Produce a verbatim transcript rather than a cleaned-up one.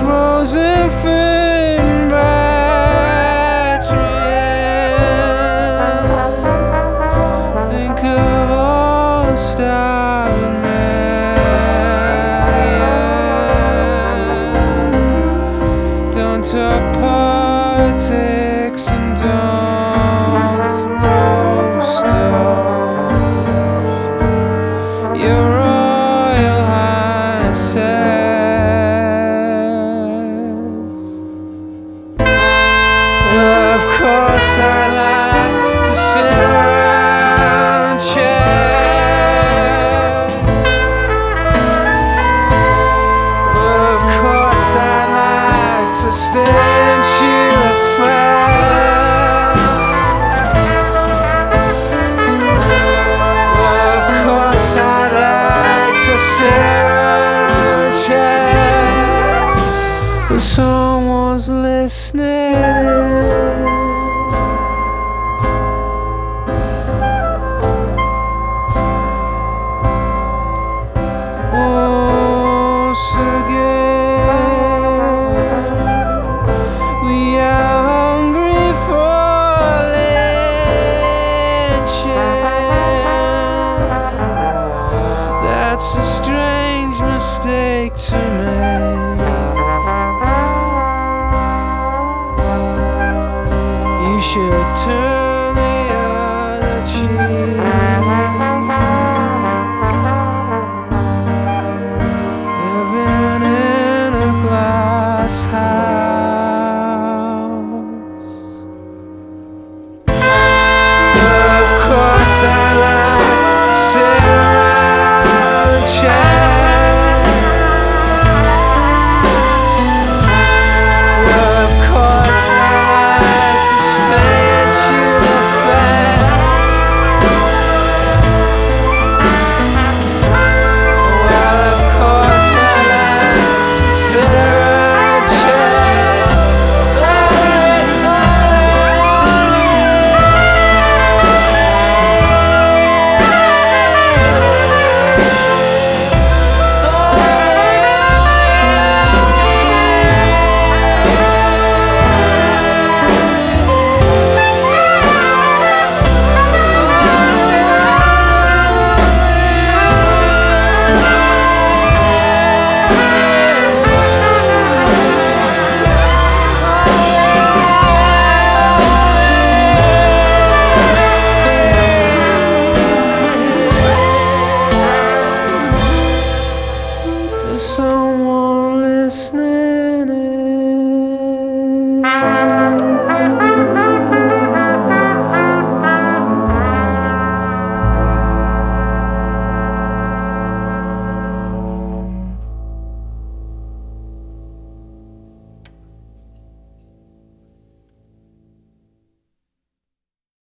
frozen food battery. Think of all starving millions. Don't talk politics and don't throw stones. Your Royal Highnesses. Of course I like to sit around chairs. Of course I like to stench you a fire. Of course I like to sit around chairs. But someone's listening. Once again, we are hungry for lynching. That's a strange mistake to make. You should turn the other cheek. Living in a glass house.